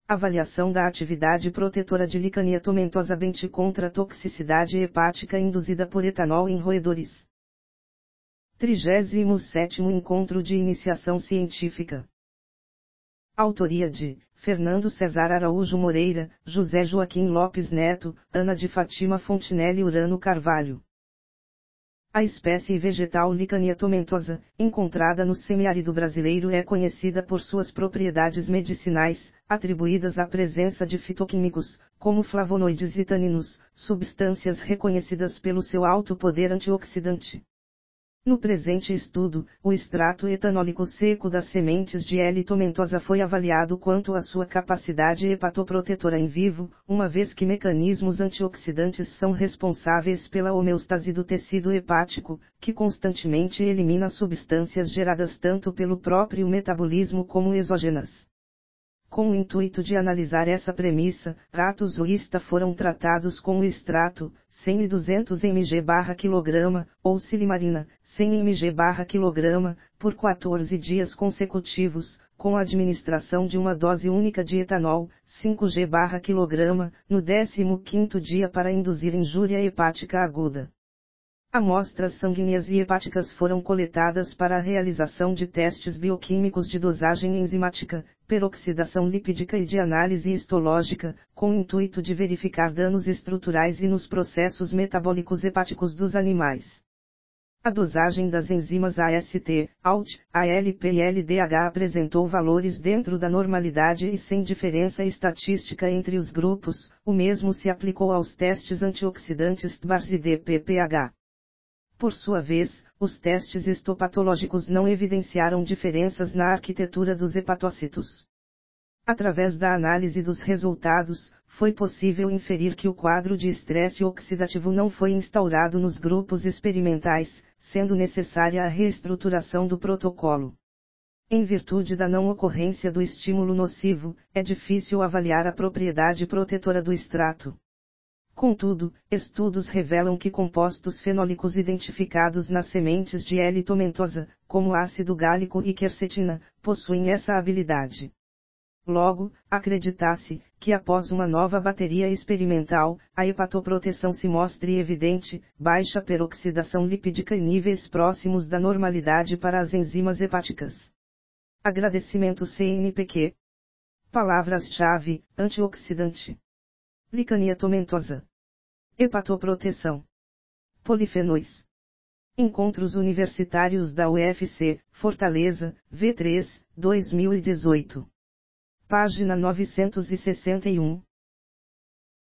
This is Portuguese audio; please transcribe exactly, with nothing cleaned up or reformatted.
Avaliação da atividade protetora de licania tomentosamente contra a toxicidade hepática induzida por etanol em roedores. trigésimo sétimo Encontro de Iniciação Científica. Autoria de Fernando César Araújo Moreira, José Joaquim Lopes Neto, Ana de Fátima Fontinelli Urano Carvalho. A espécie vegetal Licania tomentosa, encontrada no semiárido brasileiro, é conhecida por suas propriedades medicinais, atribuídas à presença de fitoquímicos, como flavonoides e taninos, substâncias reconhecidas pelo seu alto poder antioxidante. No presente estudo, o extrato etanólico seco das sementes de L. tomentosa foi avaliado quanto à sua capacidade hepatoprotetora em vivo, uma vez que mecanismos antioxidantes são responsáveis pela homeostase do tecido hepático, que constantemente elimina substâncias geradas tanto pelo próprio metabolismo como exógenas. Com o intuito de analisar essa premissa, ratos uísta foram tratados com o extrato, cem e duzentos mililitros por quilograma, ou silimarina, cem mililitros por quilograma, por quatorze dias consecutivos, com a administração de uma dose única de etanol, cinco mililitros por quilograma, no décimo quinto dia para induzir injúria hepática aguda. Amostras sanguíneas e hepáticas foram coletadas para a realização de testes bioquímicos de dosagem enzimática, peroxidação lipídica e de análise histológica, com o intuito de verificar danos estruturais e nos processos metabólicos hepáticos dos animais. A dosagem das enzimas A S T, A L T, A L P e L D H apresentou valores dentro da normalidade e sem diferença estatística entre os grupos, o mesmo se aplicou aos testes antioxidantes T B A R S e D P P H. Por sua vez, os testes histopatológicos não evidenciaram diferenças na arquitetura dos hepatocitos. Através da análise dos resultados, foi possível inferir que o quadro de estresse oxidativo não foi instaurado nos grupos experimentais, sendo necessária a reestruturação do protocolo. Em virtude da não ocorrência do estímulo nocivo, é difícil avaliar a propriedade protetora do extrato. Contudo, estudos revelam que compostos fenólicos identificados nas sementes de L. tomentosa, como ácido gálico e quercetina, possuem essa habilidade. Logo, acredita-se que após uma nova bateria experimental, a hepatoproteção se mostre evidente, baixa peroxidação lipídica e níveis próximos da normalidade para as enzimas hepáticas. Agradecimento C N P Q. Palavras-chave: antioxidante, Licania tomentosa, hepatoproteção, polifenóis. Encontros Universitários da U F C, Fortaleza, V três, dois mil e dezoito. Página novecentos e sessenta e um.